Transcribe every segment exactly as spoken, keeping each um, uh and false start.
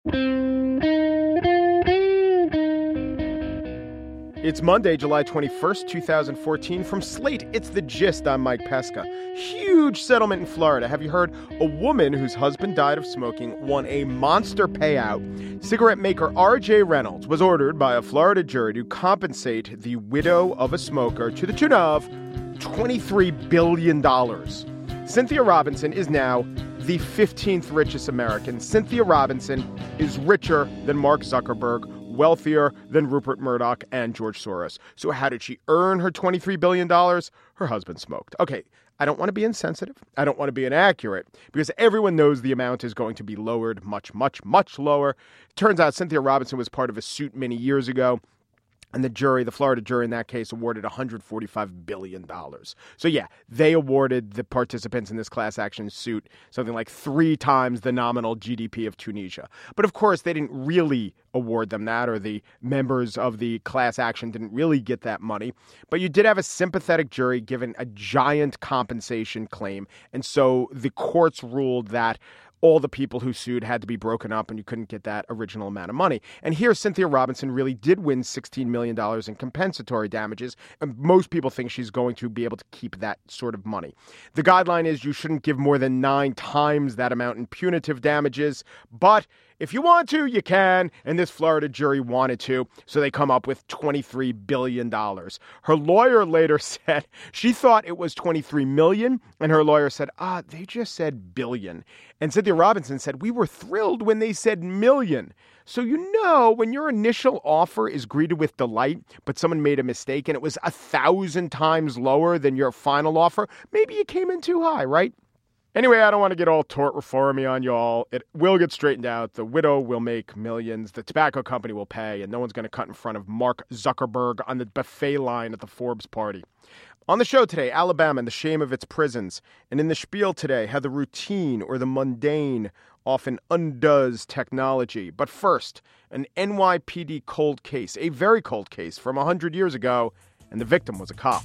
It's Monday, July twenty-first, twenty fourteen. From Slate, it's The Gist. I'm Mike Pesca. Huge settlement in Florida. Have you heard? A woman whose husband died of smoking won a monster payout. Cigarette maker R J Reynolds was ordered by a Florida jury to compensate the widow of a smoker to the tune of twenty-three billion dollars. Cynthia Robinson is now the fifteenth richest American. Cynthia Robinson is richer than Mark Zuckerberg, wealthier than Rupert Murdoch and George Soros. So how did she earn her twenty-three billion dollars? Her husband smoked. Okay, I don't want to be insensitive. I don't want to be inaccurate because everyone knows the amount is going to be lowered much, much, much lower. It turns out Cynthia Robinson was part of a suit many years ago. And the jury, the Florida jury in that case, awarded one hundred forty-five billion dollars. So, yeah, they awarded the participants in this class action suit something like three times the nominal G D P of Tunisia. But, of course, they didn't really award them that, or the members of the class action didn't really get that money. But you did have a sympathetic jury given a giant compensation claim. And so the courts ruled that all the people who sued had to be broken up and you couldn't get that original amount of money. And here, Cynthia Robinson really did win sixteen million dollars in compensatory damages. And most people think she's going to be able to keep that sort of money. The guideline is you shouldn't give more than nine times that amount in punitive damages. But if you want to, you can. And this Florida jury wanted to. So they come up with twenty-three billion dollars. Her lawyer later said she thought it was twenty-three million dollars. And her lawyer said, ah, they just said billion. And Cynthia Robinson said, we were thrilled when they said million. So, you know, when your initial offer is greeted with delight, but someone made a mistake and it was a thousand times lower than your final offer, maybe you came in too high, right? Anyway, I don't want to get all tort reformy on y'all. It will get straightened out. The widow will make millions. The tobacco company will pay, and no one's going to cut in front of Mark Zuckerberg on the buffet line at the Forbes party. On the show today, Alabama and the shame of its prisons. And in the spiel today, how the routine or the mundane often undoes technology. But first, an N Y P D cold case, a very cold case from one hundred years ago, and the victim was a cop.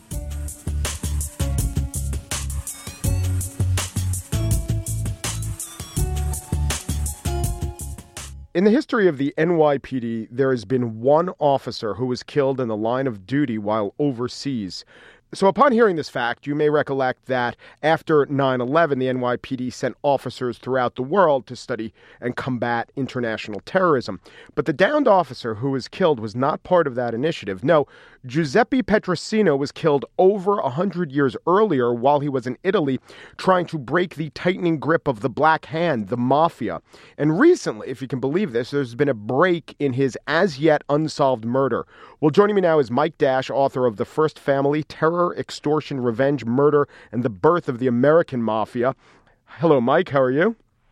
In the history of the N Y P D, there has been one officer who was killed in the line of duty while overseas. So upon hearing this fact, you may recollect that after nine eleven, the N Y P D sent officers throughout the world to study and combat international terrorism. But the downed officer who was killed was not part of that initiative. No, Giuseppe Petrosino was killed over one hundred years earlier while he was in Italy trying to break the tightening grip of the Black Hand, the mafia. And recently, if you can believe this, there's been a break in his as yet unsolved murder. Well, joining me now is Mike Dash, author of The First Family, Terror, Extortion, Revenge, Murder, and the Birth of the American Mafia. Hello, Mike. How are you?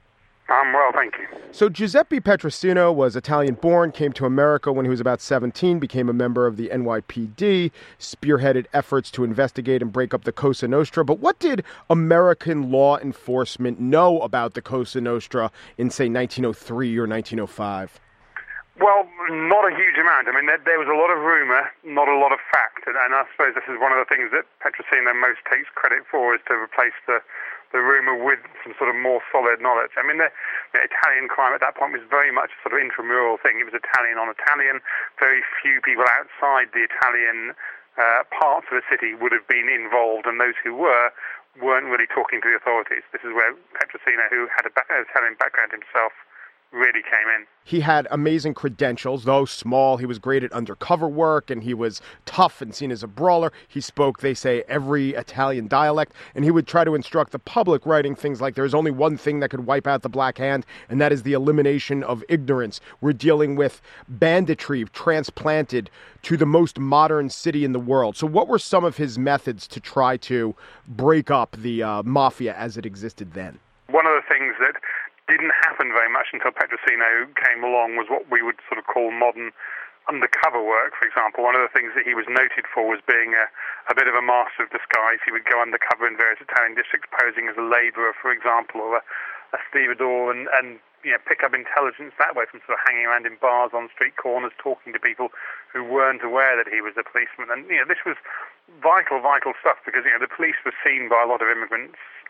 I'm well, thank you. So Giuseppe Petrosino was Italian-born, came to America when he was about seventeen, became a member of the N Y P D, spearheaded efforts to investigate and break up the Cosa Nostra. But what did American law enforcement know about the Cosa Nostra in, say, nineteen oh three or nineteen oh five? Well, not a huge amount. I mean, there, there was a lot of rumor, not a lot of fact. And, and I suppose this is one of the things that Petrosino most takes credit for, is to replace the, the rumor with some sort of more solid knowledge. I mean, the, the Italian crime at that point was very much a sort of intramural thing. It was Italian on Italian. Very few people outside the Italian uh, parts of the city would have been involved, and those who were weren't really talking to the authorities. This is where Petrosino, who had a ba- Italian background himself, really came in. He had amazing credentials. Though small, he was great at undercover work, and he was tough and seen as a brawler. He spoke, they say, every Italian dialect, and he would try to instruct the public, writing things like, there's only one thing that could wipe out the Black Hand, and that is the elimination of ignorance. We're dealing with banditry transplanted to the most modern city in the world. So what were some of his methods to try to break up the uh, mafia as it existed then? One of the things that didn't happen very much until Petrosino came along was what we would sort of call modern undercover work, for example. One of the things that he was noted for was being a, a bit of a master of disguise. He would go undercover in various Italian districts, posing as a labourer, for example, or a, a stevedore, and, and you know, pick up intelligence that way from sort of hanging around in bars on street corners, talking to people who weren't aware that he was a policeman. And you know, this was vital, vital stuff, because you know the police were seen by a lot of immigrants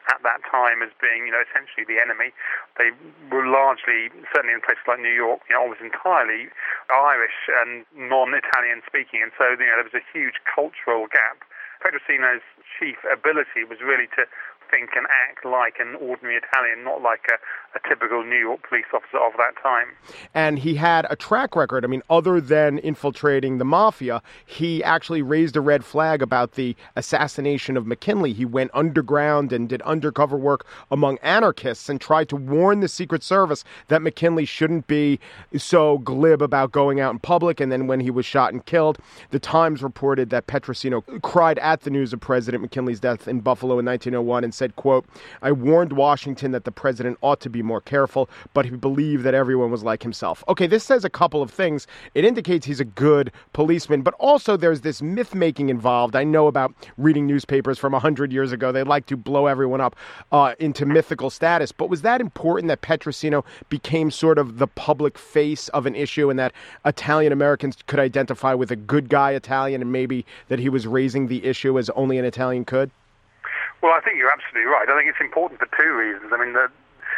at that time as being, you know, essentially the enemy. They were largely, certainly in places like New York, you know, almost entirely Irish and non-Italian speaking, and so, you know, there was a huge cultural gap. Petrosino's chief ability was really to think and act like an ordinary Italian, not like a, a typical New York police officer of that time. And he had a track record. I mean, other than infiltrating the mafia, he actually raised a red flag about the assassination of McKinley. He went underground and did undercover work among anarchists and tried to warn the Secret Service that McKinley shouldn't be so glib about going out in public. And then when he was shot and killed, the Times reported that Petrosino cried at the news of President McKinley's death in Buffalo in nineteen oh one and said, quote, "I warned Washington that the president ought to be more careful, but he believed that everyone was like himself." Okay, this says a couple of things. It indicates he's a good policeman, but also there's this myth-making involved. I know about reading newspapers from one hundred years ago. They like to blow everyone up uh, into mythical status. But was that important that Petrosino became sort of the public face of an issue and that Italian Americans could identify with a good guy Italian and maybe that he was raising the issue as only an Italian could? Well, I think you're absolutely right. I think it's important for two reasons. I mean, the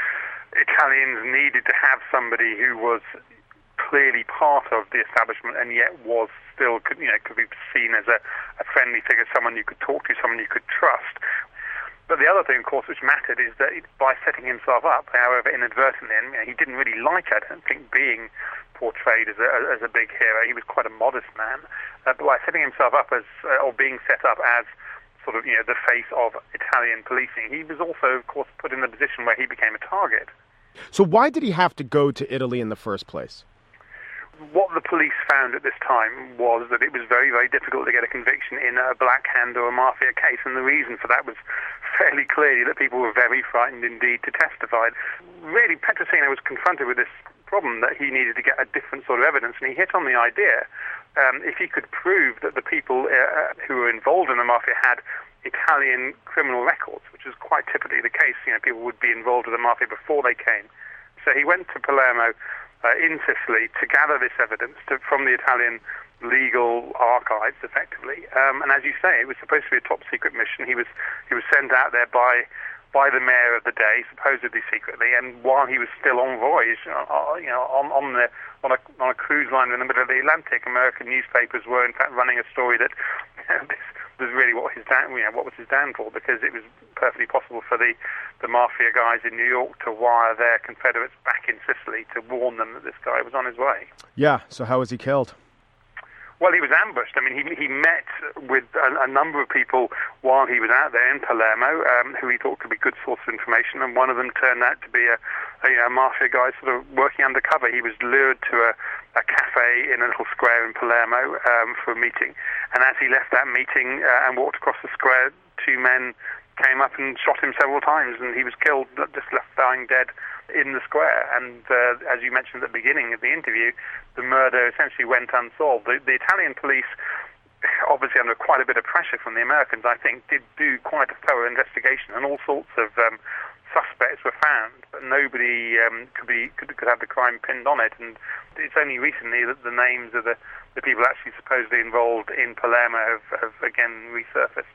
Italians needed to have somebody who was clearly part of the establishment and yet was still, you know, could be seen as a, a friendly figure, someone you could talk to, someone you could trust. But the other thing, of course, which mattered is that by setting himself up, however inadvertently, and you know, he didn't really like, I don't think, being portrayed as a, as a big hero. He was quite a modest man. Uh, but by setting himself up as, uh, or being set up as sort of, you know, the face of Italian policing, he was also, of course, put in a position where he became a target. So why did he have to go to Italy in the first place? What the police found at this time was that it was very, very difficult to get a conviction in a Black Hand or a mafia case, and the reason for that was fairly clearly that people were very frightened indeed to testify. Really, Petrosino was confronted with this problem that he needed to get a different sort of evidence, and he hit on the idea, um, if he could prove that the people uh, who were involved in the mafia had Italian criminal records, which is quite typically the case. You know, people would be involved with the mafia before they came. So he went to Palermo uh, in Sicily to gather this evidence to, from the Italian legal archives, effectively. Um, and as you say, it was supposed to be a top secret mission. He was he was sent out there by by the mayor of the day, supposedly secretly, and while he was still on voyage, uh, you know, on, on the on a on a cruise line in the middle of the Atlantic, American newspapers were in fact running a story that you know, this was really what his down, you know, what was his downfall, because it was perfectly possible for the the mafia guys in New York to wire their Confederates back in Sicily to warn them that this guy was on his way. Yeah. So how was he killed? Well, he was ambushed. I mean, he he met with a, a number of people while he was out there in Palermo, um, who he thought could be good source of information, and one of them turned out to be a, a, you know, a mafia guy sort of working undercover. He was lured to a, a cafe in a little square in Palermo um, for a meeting, and as he left that meeting uh, and walked across the square, two men came up and shot him several times, and he was killed, just left lying dead in the square. And uh, as you mentioned at the beginning of the interview, the murder essentially went unsolved. The, the Italian police, obviously under quite a bit of pressure from the Americans, I think, did do quite a thorough investigation, and all sorts of um, suspects were found, but nobody um, could be could, could have the crime pinned on it. And it's only recently that the names of the, the people actually supposedly involved in Palermo have, have again resurfaced.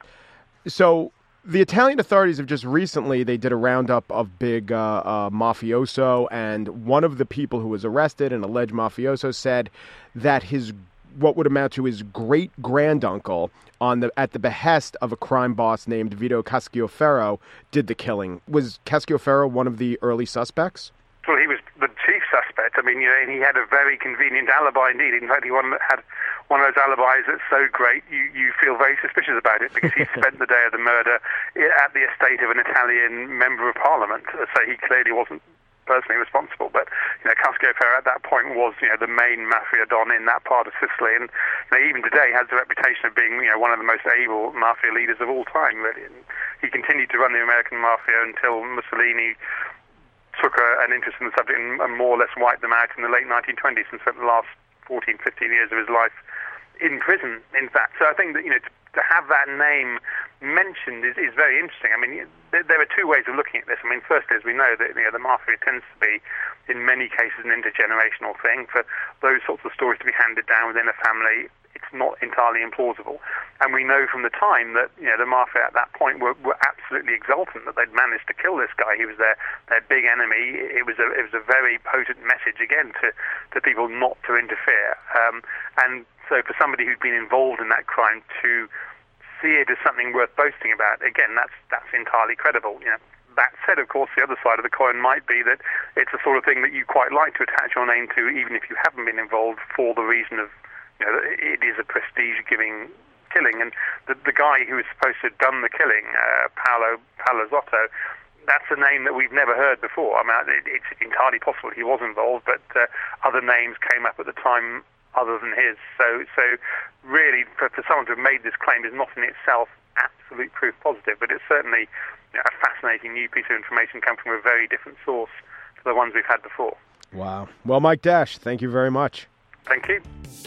So the Italian authorities have just recently, they did a roundup of big uh, uh, mafioso, and one of the people who was arrested, an alleged mafioso, said that his, what would amount to his great-granduncle, on the at the behest of a crime boss named Vito Cascioferro, did the killing. Was Cascioferro one of the early suspects? Well, he was the chief suspect. I mean, you know, he had a very convenient alibi indeed. In fact, he one, had one of those alibis that's so great you, you feel very suspicious about it, because he spent the day of the murder at the estate of an Italian member of parliament. So he clearly wasn't personally responsible. But, you know, Cascioferro at that point was, you know, the main mafia don in that part of Sicily. And, you know, even today has the reputation of being, you know, one of the most able mafia leaders of all time, really. And he continued to run the American mafia until Mussolini took a, an interest in the subject and, and more or less wiped them out in the late nineteen twenties and spent the last fourteen, fifteen years of his life in prison, in fact. So I think that, you know, to, to have that name mentioned is, is very interesting. I mean, there, there are two ways of looking at this. I mean, firstly, as we know, that, you know, the mafia tends to be, in many cases, an intergenerational thing. For those sorts of stories to be handed down within a family, it it's not entirely implausible. And we know from the time that, you know, the Mafia at that point were, were absolutely exultant that they'd managed to kill this guy. He was their, their big enemy. It was a it was a very potent message, again, to, to people not to interfere. Um, and so for somebody who'd been involved in that crime to see it as something worth boasting about, again, that's that's entirely credible. You know, that said, of course, the other side of the coin might be that it's the sort of thing that you quite like to attach your name to, even if you haven't been involved, for the reason of, you know, it is a prestige-giving killing. And the, the guy who was supposed to have done the killing, uh, Paolo Palazzotto, that's a name that we've never heard before. I mean, it, it's entirely possible he was involved, but uh, other names came up at the time other than his. So, so really, for, for someone to have made this claim is not in itself absolute proof positive, but it's certainly, you know, a fascinating new piece of information come from a very different source to the ones we've had before. Wow. Well, Mike Dash, thank you very much. Thank you.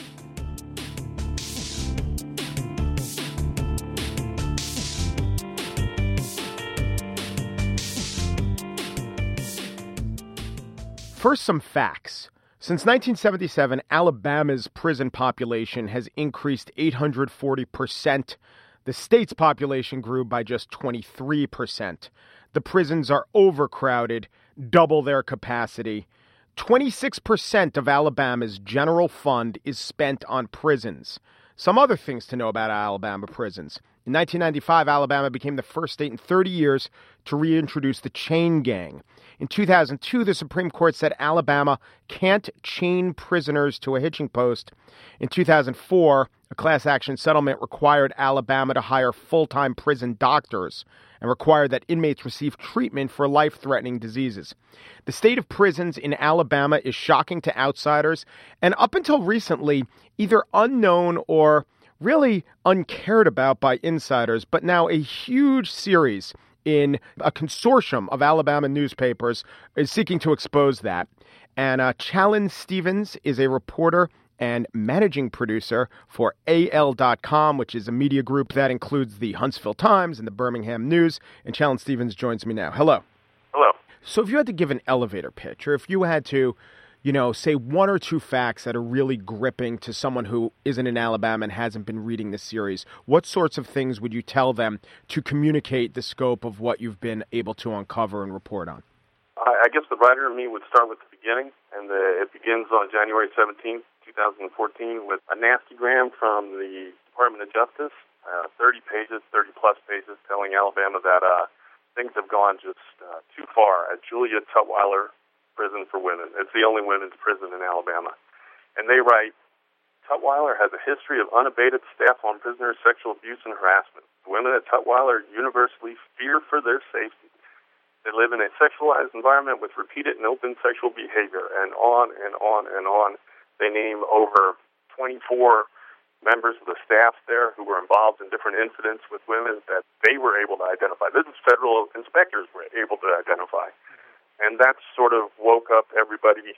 First, some facts. Since nineteen seventy-seven, Alabama's prison population has increased eight hundred forty percent. The state's population grew by just twenty-three percent. The prisons are overcrowded, double their capacity. twenty-six percent of Alabama's general fund is spent on prisons. Some other things to know about Alabama prisons. In nineteen ninety-five, Alabama became the first state in thirty years to reintroduce the chain gang. In two thousand two, the Supreme Court said Alabama can't chain prisoners to a hitching post. In two thousand four, a class action settlement required Alabama to hire full-time prison doctors and required that inmates receive treatment for life-threatening diseases. The state of prisons in Alabama is shocking to outsiders, and up until recently, either unknown or really uncared about by insiders, but now a huge series in a consortium of Alabama newspapers is seeking to expose that. And uh, Challen Stevens is a reporter and managing producer for A L dot com, which is a media group that includes the Huntsville Times and the Birmingham News. And Challen Stevens joins me now. Hello. Hello. So if you had to give an elevator pitch, or if you had to, you know, say one or two facts that are really gripping to someone who isn't in Alabama and hasn't been reading this series, what sorts of things would you tell them to communicate the scope of what you've been able to uncover and report on? I guess the writer in me would start with the beginning, and the, it begins on January seventeenth, twenty fourteen, with a nastygram from the Department of Justice, uh, thirty pages, thirty-plus pages, telling Alabama that uh, things have gone just uh, too far at Julia Tutwiler Prison for Women. It's the only women's prison in Alabama. And they write, Tutwiler has a history of unabated staff on prisoners' sexual abuse and harassment. The women at Tutwiler universally fear for their safety. They live in a sexualized environment with repeated and open sexual behavior, and on and on and on. They name over twenty-four members of the staff there who were involved in different incidents with women that they were able to identify. This is federal inspectors were able to identify. And that sort of woke up everybody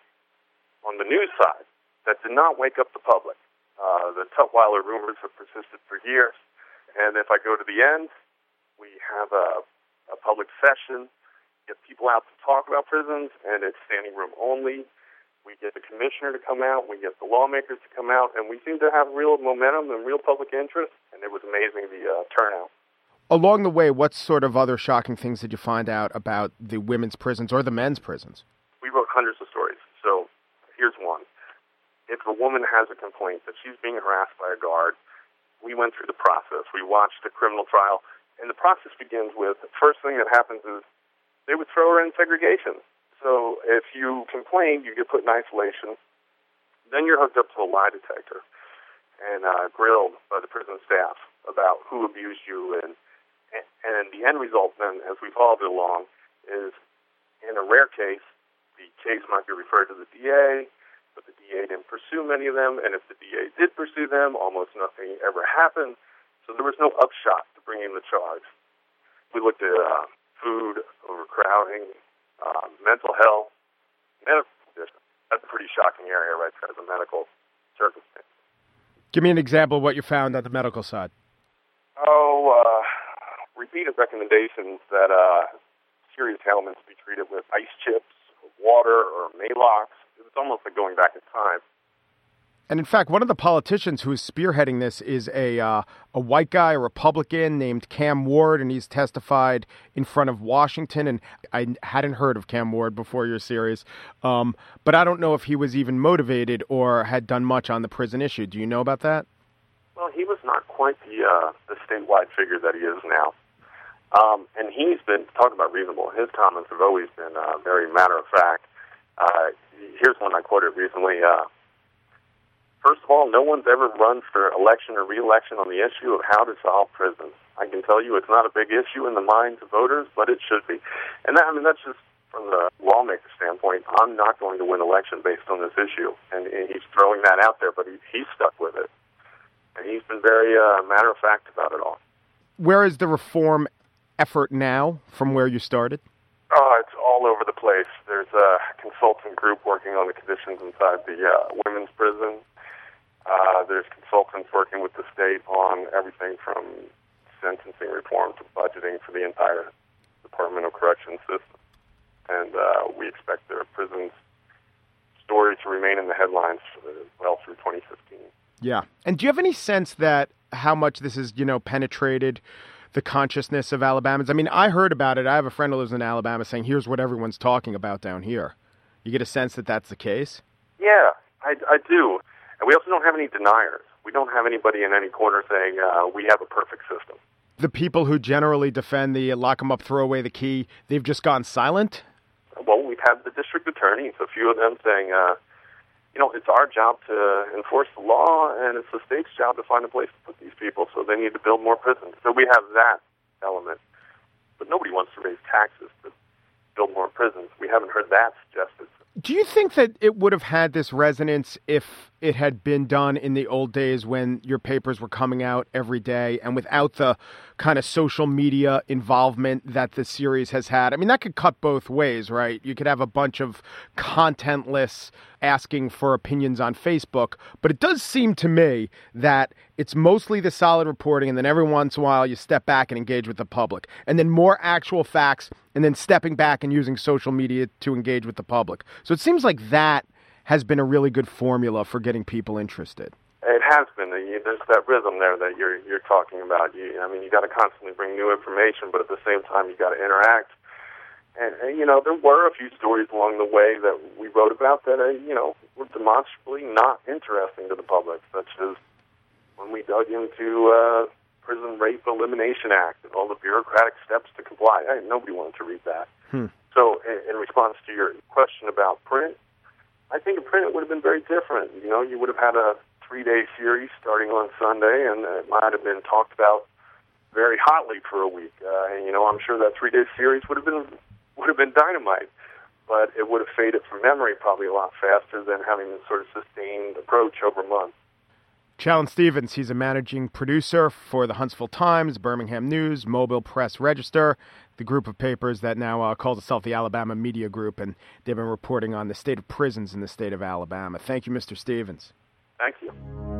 on the news side. That did not wake up the public. Uh, the Tutwiler rumors have persisted for years. And if I go to the end, we have a, a public session, get people out to talk about prisons, and it's standing room only. We get the commissioner to come out, we get the lawmakers to come out, and we seem to have real momentum and real public interest, and it was amazing, the uh, turnout. Along the way, what sort of other shocking things did you find out about the women's prisons or the men's prisons? We wrote hundreds of stories. So here's one. If a woman has a complaint that she's being harassed by a guard, we went through the process. We watched the criminal trial, and the process begins with, the first thing that happens is they would throw her in segregation. So if you complain, you get put in isolation. Then you're hooked up to a lie detector and uh, grilled by the prison staff about who abused you. And, and the end result then, as we followed it along, is in a rare case, the case might be referred to the D A, but the D A didn't pursue many of them. And if the D A did pursue them, almost nothing ever happened. So there was no upshot to bringing the charge. We looked at uh, food, overcrowding, uh, mental health, medical conditions. That's a pretty shocking area right there, the medical circumstance. Give me an example of what you found on the medical side. Oh, uh, repeated recommendations that uh, serious ailments be treated with ice chips, water, or Maalox. It's almost like going back in time. And in fact, one of the politicians who is spearheading this is a uh, a white guy, a Republican named Cam Ward, and he's testified in front of Washington. And I hadn't heard of Cam Ward before your series, um, but I don't know if he was even motivated or had done much on the prison issue. Do you know about that? Well, he was not quite the uh, the statewide figure that he is now. Um, and he's been talking about reasonable. His comments have always been uh, very matter of fact. Uh, here's one I quoted recently. Uh, First of all, no one's ever run for election or re-election on the issue of how to solve prisons. I can tell you it's not a big issue in the minds of voters, but it should be. And that, I mean, that's just from the lawmaker standpoint. I'm not going to win election based on this issue. And, and he's throwing that out there, but he, he's stuck with it. And he's been very uh, matter-of-fact about it all. Where is the reform effort now from where you started? Oh, it's all over the place. There's a consultant group working on the conditions inside the uh, women's prison. Uh, there's consultants working with the state on everything from sentencing reform to budgeting for the entire Department of Corrections system. And uh, we expect the prison's story to remain in the headlines uh, well through twenty fifteen. Yeah. And do you have any sense that how much this has, you know, penetrated the consciousness of Alabamans? I mean, I heard about it. I have a friend who lives in Alabama saying, here's what everyone's talking about down here. You get a sense that that's the case? Yeah, I, I do. And we also don't have any deniers. We don't have anybody in any corner saying uh, we have a perfect system. The people who generally defend the lock them up, throw away the key, they've just gone silent? Well, we've had the district attorneys, a few of them saying, uh, you know, it's our job to enforce the law, and it's the state's job to find a place to put these people, so they need to build more prisons. So we have that element. But nobody wants to raise taxes to build more prisons. We haven't heard that suggested. Do you think that it would have had this resonance if it had been done in the old days when your papers were coming out every day and without the kind of social media involvement that the series has had? I mean, that could cut both ways, right? You could have a bunch of contentless asking for opinions on Facebook, but it does seem to me that it's mostly the solid reporting, and then every once in a while you step back and engage with the public, and then more actual facts, and then stepping back and using social media to engage with the public. So it seems like that has been a really good formula for getting people interested. It has been. There's that rhythm there that you're you're talking about. You, I mean, you got to constantly bring new information, but at the same time, you got to interact. And, and, you know, there were a few stories along the way that we wrote about that, uh, you know, were demonstrably not interesting to the public, such as when we dug into uh, Prison Rape Elimination Act and all the bureaucratic steps to comply. I, nobody wanted to read that. Hmm. So in, in response to your question about print, I think in print it would have been very different. You know, you would have had a three-day series starting on Sunday, and it might have been talked about very hotly for a week. Uh, and, you know, I'm sure that three-day series would have been would have been dynamite, but it would have faded from memory probably a lot faster than having this sort of sustained approach over months. Chalon Stevens, he's a managing producer for the Huntsville Times, Birmingham News, Mobile Press Register, the group of papers that now uh, calls itself the Alabama Media Group, and they've been reporting on the state of prisons in the state of Alabama. Thank you, Mister Stevens. Thank you.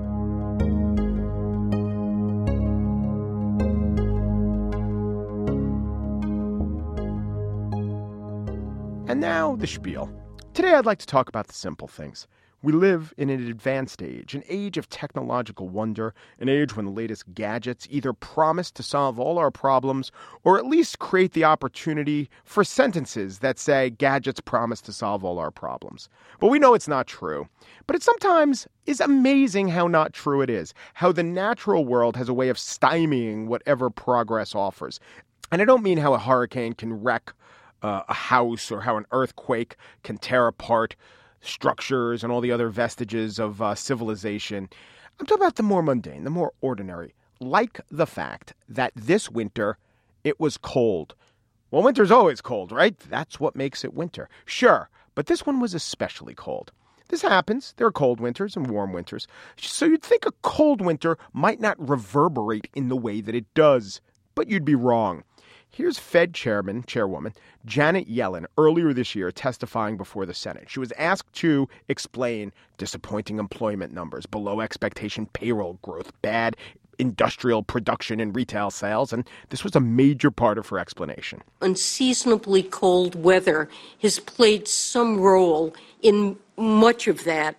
And now, the spiel. Today I'd like to talk about the simple things. We live in an advanced age, an age of technological wonder, an age when the latest gadgets either promise to solve all our problems or at least create the opportunity for sentences that say gadgets promise to solve all our problems. But we know it's not true. But it sometimes is amazing how not true it is, how the natural world has a way of stymieing whatever progress offers. And I don't mean how a hurricane can wreck uh, a house or how an earthquake can tear apart structures and all the other vestiges of uh, civilization. I'm talking about the more mundane, the more ordinary, like the fact that this winter it was cold. Well, winter's always cold, right? That's what makes it winter. Sure, but this one was especially cold. This happens. There are cold winters and warm winters. So you'd think a cold winter might not reverberate in the way that it does, but you'd be wrong. Here's Fed Chairman, Chairwoman Janet Yellen earlier this year testifying before the Senate. She was asked to explain disappointing employment numbers, below expectation payroll growth, bad industrial production and retail sales, and this was a major part of her explanation. Unseasonably cold weather has played some role in much of that.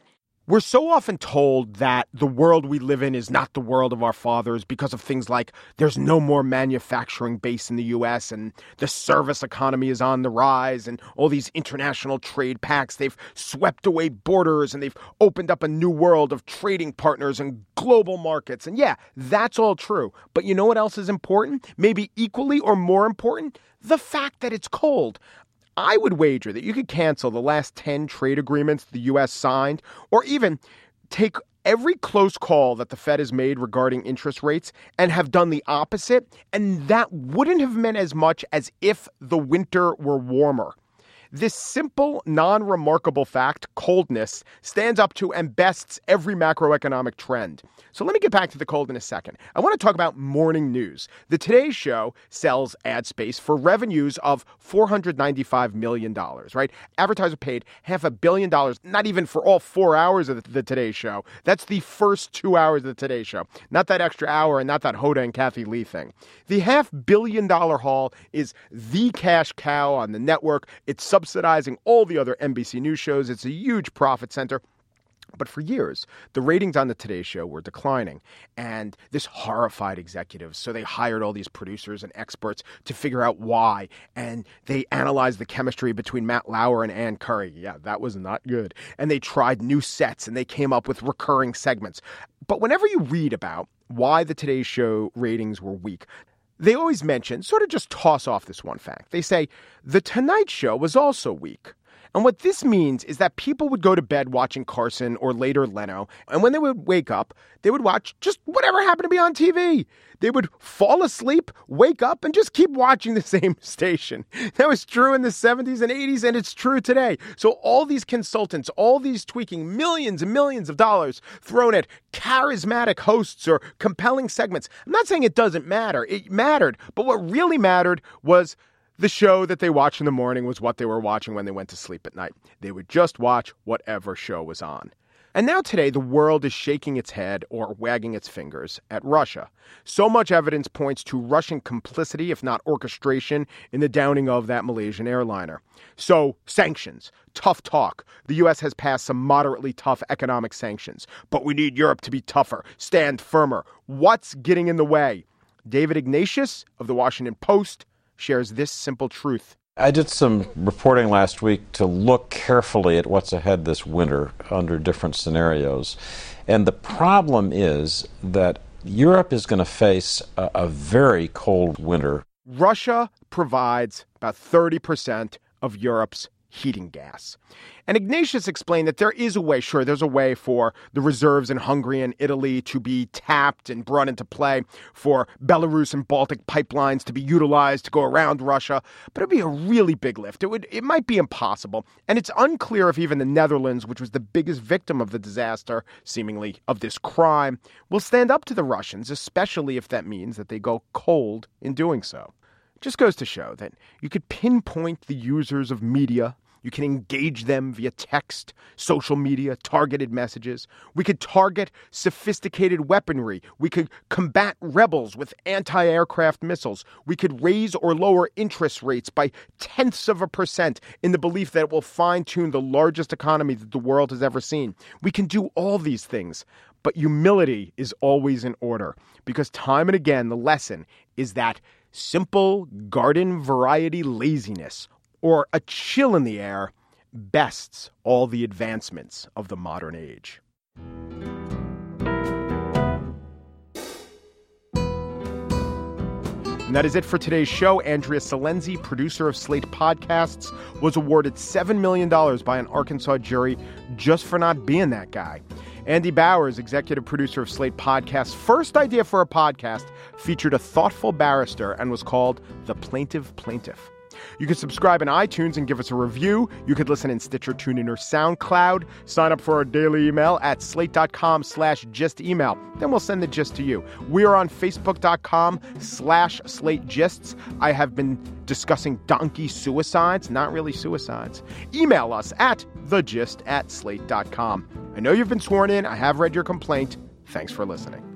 We're so often told that the world we live in is not the world of our fathers because of things like there's no more manufacturing base in the U S and the service economy is on the rise and all these international trade pacts. They've swept away borders and they've opened up a new world of trading partners and global markets. And yeah, that's all true. But you know what else is important? Maybe equally or more important? The fact that it's cold. I would wager that you could cancel the last ten trade agreements the U S signed, or even take every close call that the Fed has made regarding interest rates and have done the opposite, and that wouldn't have meant as much as if the winter were warmer. This simple, non-remarkable fact, coldness, stands up to and bests every macroeconomic trend. So let me get back to the cold in a second. I want to talk about morning news. The Today Show sells ad space for revenues of four hundred ninety-five million dollars, right? Advertiser paid half a billion dollars, not even for all four hours of the, the Today Show. That's the first two hours of the Today Show, not that extra hour and not that Hoda and Kathy Lee thing. The half billion dollar haul is the cash cow on the network. It's subsidizing all the other N B C News shows. It's a huge profit center. But for years, the ratings on the Today Show were declining, and this horrified executives. So they hired all these producers and experts to figure out why, and they analyzed the chemistry between Matt Lauer and Ann Curry. Yeah, that was not good. And they tried new sets, and they came up with recurring segments. But whenever you read about why the Today Show ratings were weak, they always mention, sort of just toss off this one fact. They say, The Tonight Show was also weak. And what this means is that people would go to bed watching Carson or later Leno, and when they would wake up, they would watch just whatever happened to be on T V. They would fall asleep, wake up, and just keep watching the same station. That was true in the seventies and eighties, and it's true today. So all these consultants, all these tweaking, millions and millions of dollars thrown at charismatic hosts or compelling segments. I'm not saying it doesn't matter. It mattered, but what really mattered was the show that they watched in the morning was what they were watching when they went to sleep at night. They would just watch whatever show was on. And now today, the world is shaking its head or wagging its fingers at Russia. So much evidence points to Russian complicity, if not orchestration, in the downing of that Malaysian airliner. So sanctions, tough talk. The U S has passed some moderately tough economic sanctions, but we need Europe to be tougher, stand firmer. What's getting in the way? David Ignatius of the Washington Post shares this simple truth. I did some reporting last week to look carefully at what's ahead this winter under different scenarios. And the problem is that Europe is going to face a, a very cold winter. Russia provides about thirty percent of Europe's heating gas. And Ignatius explained that there is a way, sure, there's a way for the reserves in Hungary and Italy to be tapped and brought into play, for Belarus and Baltic pipelines to be utilized to go around Russia, but it'd be a really big lift. It would, it might be impossible. And it's unclear if even the Netherlands, which was the biggest victim of the disaster, seemingly of this crime, will stand up to the Russians, especially if that means that they go cold in doing so. Just goes to show that you could pinpoint the users of media. You can engage them via text, social media, targeted messages. We could target sophisticated weaponry. We could combat rebels with anti-aircraft missiles. We could raise or lower interest rates by tenths of a percent in the belief that it will fine-tune the largest economy that the world has ever seen. We can do all these things. But humility is always in order, because time and again, the lesson is that simple garden variety laziness or a chill in the air bests all the advancements of the modern age. And that is it for today's show. Andrea Salenzi, producer of Slate Podcasts, was awarded seven million dollars by an Arkansas jury just for not being that guy. Andy Bowers, executive producer of Slate Podcasts' first idea for a podcast, featured a thoughtful barrister and was called The Plaintive Plaintiff. You can subscribe in iTunes and give us a review. You could listen in Stitcher, TuneIn, or SoundCloud. Sign up for our daily email at slate.com slash gist email. Then we'll send the gist to you. We are on Facebook.com slash Slate Gists. I have been discussing donkey suicides, not really suicides. Email us at thegist at slate dot com. I know you've been sworn in. I have read your complaint. Thanks for listening.